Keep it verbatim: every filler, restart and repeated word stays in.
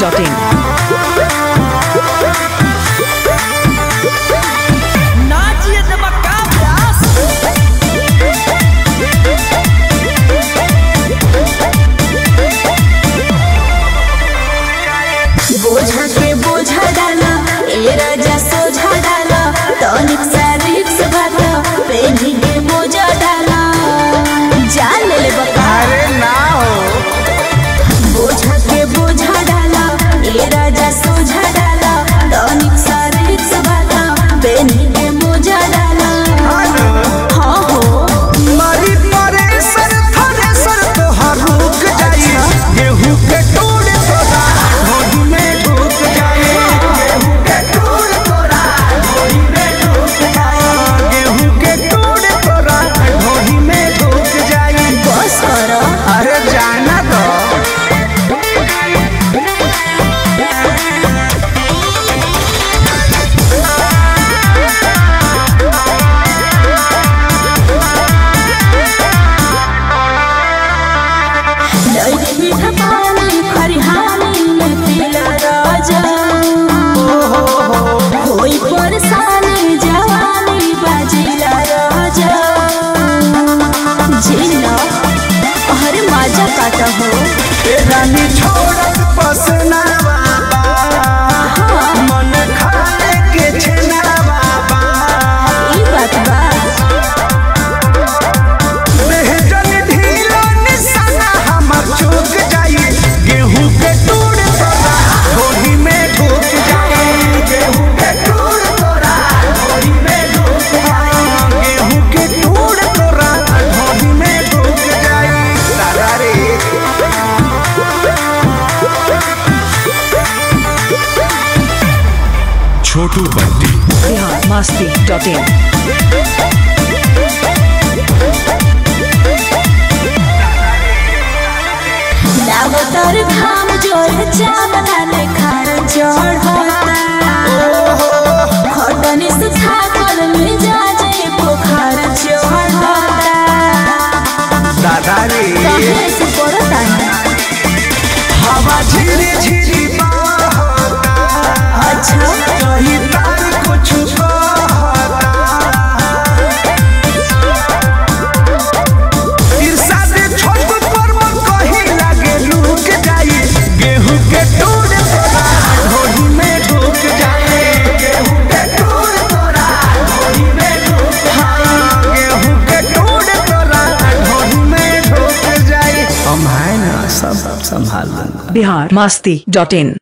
Dot in. बोझा के बोझा डाला ए राजा सोझा डाला टॉनिक सैरिक्स भरा पेनी के बोझा डाला जान ले ले बका अरे ना हो। बोझा के बोझा डाला ए राजा सोझा डाला टॉनिक सैरिक्स भरा पेनी के बोझा डाला हाँ हो मरी मरे सर थरे सर तो हर रुक जाई गेहूं के टूट तोरा ढोली में ढुक जाए गेहूं के टूट तोरा ढोली में ढुक जाए गेहूं के टूट तोरा ढोली में ढुक जाए बस करो अरे जाना दो मीठा पानी खरिहानी में पीला राजा कोई परेशानी जवानी बाजिला राजा जिला हर मजा काटा हो ए रानी छोड़त पसना बाबा मन खाए के छेना बाबा ई बात बा बेहजन ढीलो निशाना हमर चूक जाई गेहूं के टूट तोरा ढोली में ढुक जाए गेहूं के टूट तोरा ढोली में ढुक जाए गेहूं के टूट तोरा ढोली में ढुक जाए सारा रे छोटू बंटी बिहार मस्ती डॉट इन। लागतर घाम जोर चावला ने खार चढ़ता खटनी से थाकल मिजाज बुखार चढ़ता दादा रे काहे से पड़ता हवा झिरी झिरी बहता अच्छा कहीं तार कुछ कहता इरशाद छोट पर मन कहीं लागे रुक जाई गेहूं के टूट तोरा ढोली में ढुक जाए गेहूं के टूट तोरा ढोली में ढुक हाँ गेहूं के टूट तोरा ढोली में ढुक जाए हम है ना सब संभाल लेंगे। बिहार मस्ती डॉट इन।